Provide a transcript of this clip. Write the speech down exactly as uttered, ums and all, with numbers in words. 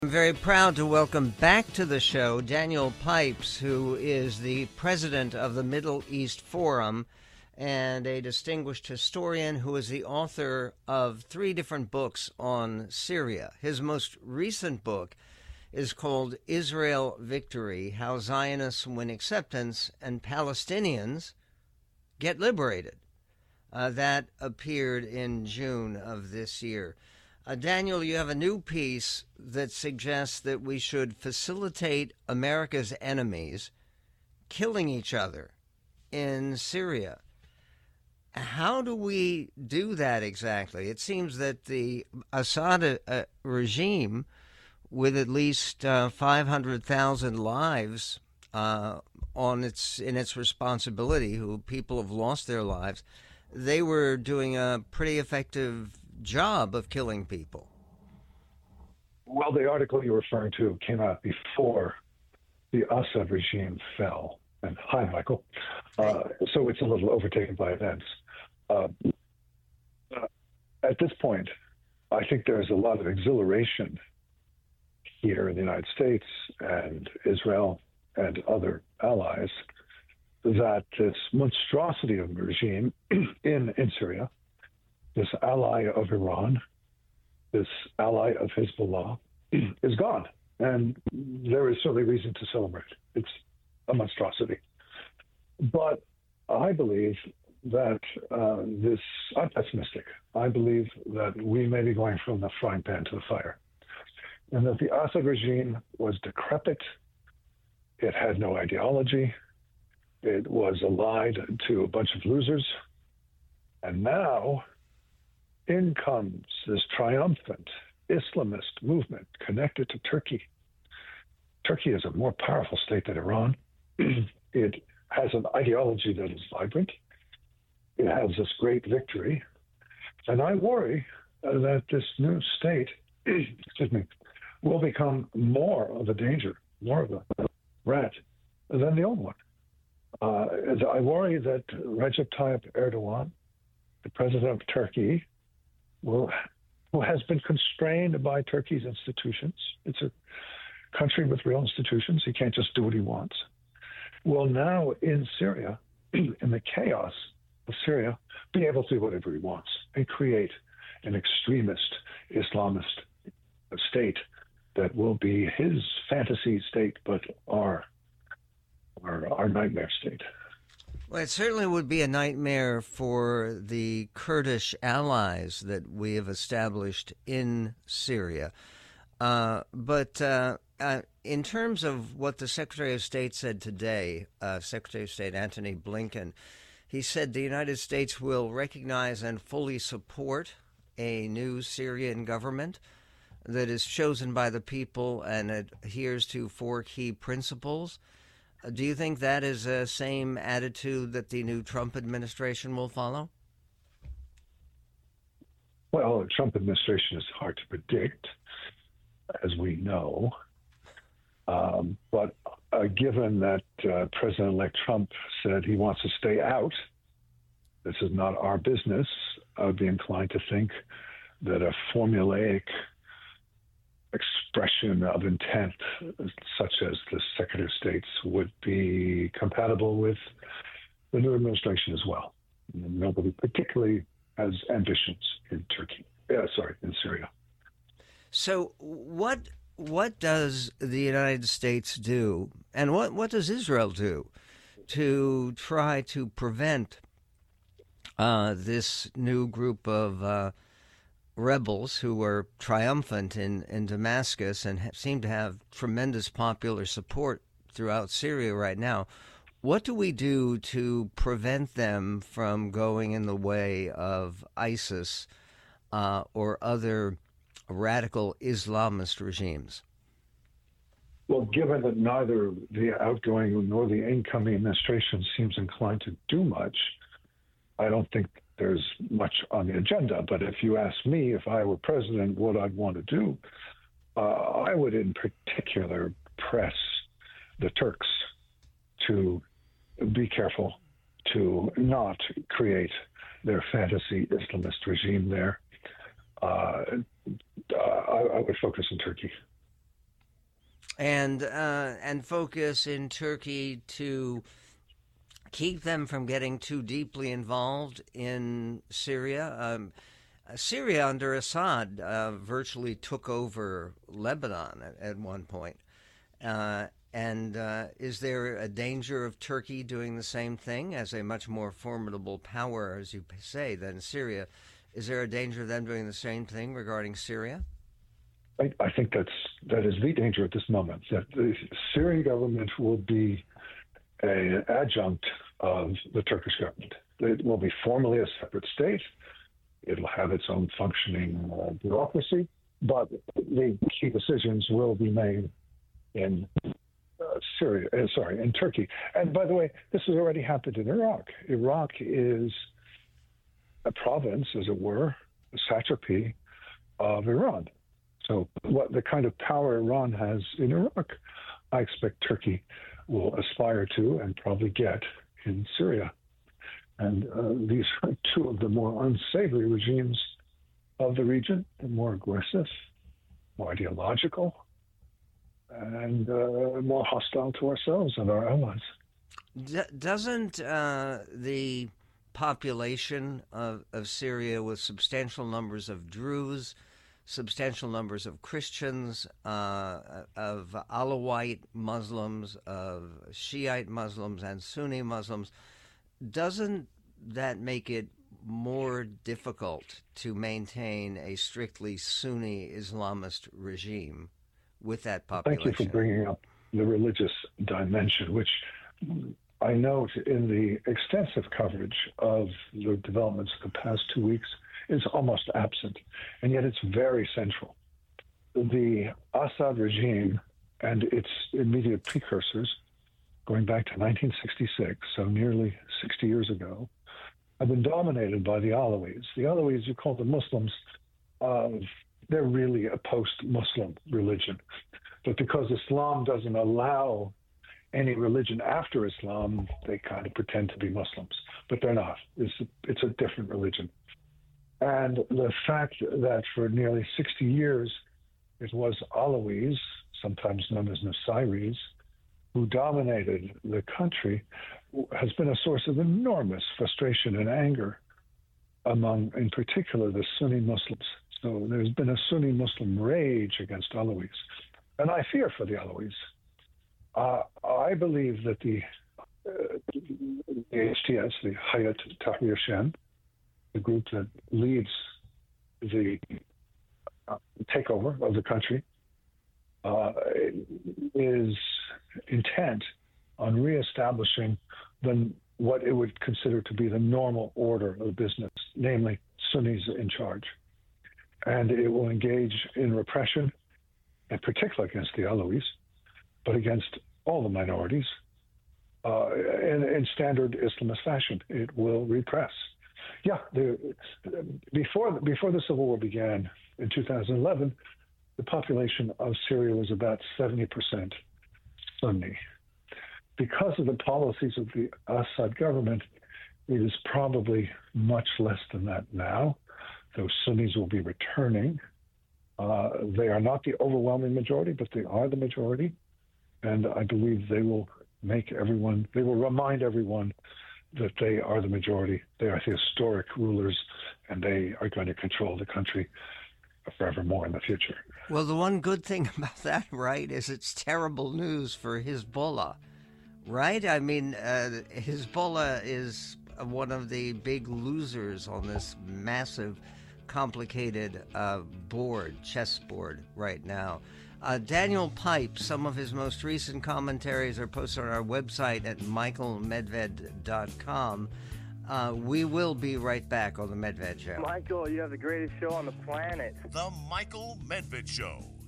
I'm very proud to welcome back to the show Daniel Pipes, who is the president of the Middle East Forum and a distinguished historian who is the author of three different books on Syria. His most recent book is called Israel Victory: How Zionists Win Acceptance and Palestinians Get Liberated. Uh, that appeared in June of this year. Uh, Daniel, you have a new piece that suggests that we should facilitate America's enemies killing each other in Syria. How do we do that exactly? It seems that the Assad uh, regime, with at least uh, five hundred thousand lives uh, on its in its responsibility, who people have lost their lives, they were doing a pretty effective job of killing people. Well, the article you're referring to came out before the Assad regime fell. And hi, Michael. Uh, so it's a little overtaken by events. Uh, uh, at this point, I think there's a lot of exhilaration here in the United States and Israel and other allies that this monstrosity of a regime in, in Syria, this ally of Iran, this ally of Hezbollah, is gone. And there is certainly reason to celebrate. It's a monstrosity. But I believe that uh, this, I'm pessimistic. I believe that we may be going from the frying pan to the fire. And that the Assad regime was decrepit. It had no ideology. It was allied to a bunch of losers. And now, in comes this triumphant Islamist movement connected to Turkey. Turkey is a more powerful state than Iran. It has an ideology that is vibrant. It has this great victory. And I worry uh, that this new state, excuse me, will become more of a danger, more of a threat than the old one. Uh, I worry that Recep Tayyip Erdogan, the president of Turkey, will, who has been constrained by Turkey's institutions. It's a country with real institutions. He can't just do what he wants. Will now in Syria, in the chaos of Syria, be able to do whatever he wants and create an extremist Islamist state that will be his fantasy state, but our, our, our nightmare state. Well, it certainly would be a nightmare for the Kurdish allies that we have established in Syria. Uh, but uh, uh, in terms of what the Secretary of State said today, uh, Secretary of State Antony Blinken, he said the United States will recognize and fully support a new Syrian government that is chosen by the people and adheres to four key principles. Do you think that is the same attitude that the new Trump administration will follow? Well, the Trump administration is hard to predict, as we know. Um, but uh, given that uh, President-elect Trump said he wants to stay out, this is not our business, I would be inclined to think that a formulaic expression of intent, such as the Secretary of State's, would be compatible with the new administration as well. Nobody particularly has ambitions in Turkey. Yeah, sorry, in Syria. So, what what does the United States do, and what what does Israel do to try to prevent uh, this new group of uh, rebels who were triumphant in, in Damascus and ha- seem to have tremendous popular support throughout Syria right now? What do we do to prevent them from going in the way of ISIS uh, or other radical Islamist regimes? Well, given that neither the outgoing nor the incoming administration seems inclined to do much, I don't think there's much on the agenda. But if you ask me, if I were president, what I'd want to do, uh, I would in particular press the Turks to be careful to not create their fantasy Islamist regime there. Uh, uh, I, I would focus on Turkey. and uh, and focus in Turkey to keep them from getting too deeply involved in Syria. Um, Syria under Assad uh, virtually took over Lebanon at, at one point. Uh, and uh, is there a danger of Turkey doing the same thing as a much more formidable power, as you say, than Syria? Is there a danger of them doing the same thing regarding Syria? I, I think that's that is the danger at this moment, that the Syrian government will be an adjunct of the Turkish government. It will be formally a separate state. It'll have its own functioning uh, bureaucracy, but the key decisions will be made in uh, Syria, uh, sorry, in Turkey. And by the way, this has already happened in Iraq. Iraq is a province, as it were, a satrapy of Iran. So what the kind of power Iran has in Iraq, I expect Turkey will aspire to and probably get in Syria. And uh, these are two of the more unsavory regimes of the region, and more aggressive, more ideological, and uh, more hostile to ourselves and our allies. D- doesn't uh, the population of, of Syria, with substantial numbers of Druze, substantial numbers of Christians, uh, of Alawite Muslims, of Shiite Muslims, and Sunni Muslims, doesn't that make it more difficult to maintain a strictly Sunni Islamist regime with that population? Thank you for bringing up the religious dimension, which I note in the extensive coverage of the developments of the past two weeks is almost absent, and yet it's very central. The Assad regime and its immediate precursors, going back to nineteen sixty-six, so nearly sixty years ago, have been dominated by the Alawis. The Alawis, you call them Muslims, uh, they're really a post-Muslim religion. But because Islam doesn't allow any religion after Islam, they kind of pretend to be Muslims. But they're not. It's a, it's a different religion. And the fact that for nearly sixty years it was Alawis, sometimes known as Nusayris, who dominated the country, has been a source of enormous frustration and anger among, in particular, the Sunni Muslims. So there's been a Sunni Muslim rage against Alawis. And I fear for the Alawis. Uh, I believe that the, uh, the H T S, the Hayat Tahrir Shem, the group that leads the uh, takeover of the country, uh, is intent on reestablishing the, what it would consider to be the normal order of business, namely Sunnis in charge. And it will engage in repression, in particular against the Alawis, but against all the minorities, uh, in, in standard Islamist fashion. It will repress. Yeah, the, before, before the Civil War began in two thousand eleven, the population of Syria was about seventy percent Sunni. Because of the policies of the Assad government, it is probably much less than that now. Those Sunnis will be returning. Uh, they are not the overwhelming majority, but they are the majority. And I believe they will make everyone, they will remind everyone that they are the majority. They are the historic rulers, and they are going to control the country forevermore in the future. Well, the one good thing about that, right, is it's terrible news for Hezbollah, right? I mean, uh, Hezbollah is one of the big losers on this massive, complicated uh, board, chessboard right now. Uh, Daniel Pipes, some of his most recent commentaries are posted on our website at michael medved dot com. Uh, we will be right back on The Medved Show. Michael, you have the greatest show on the planet. The Michael Medved Show.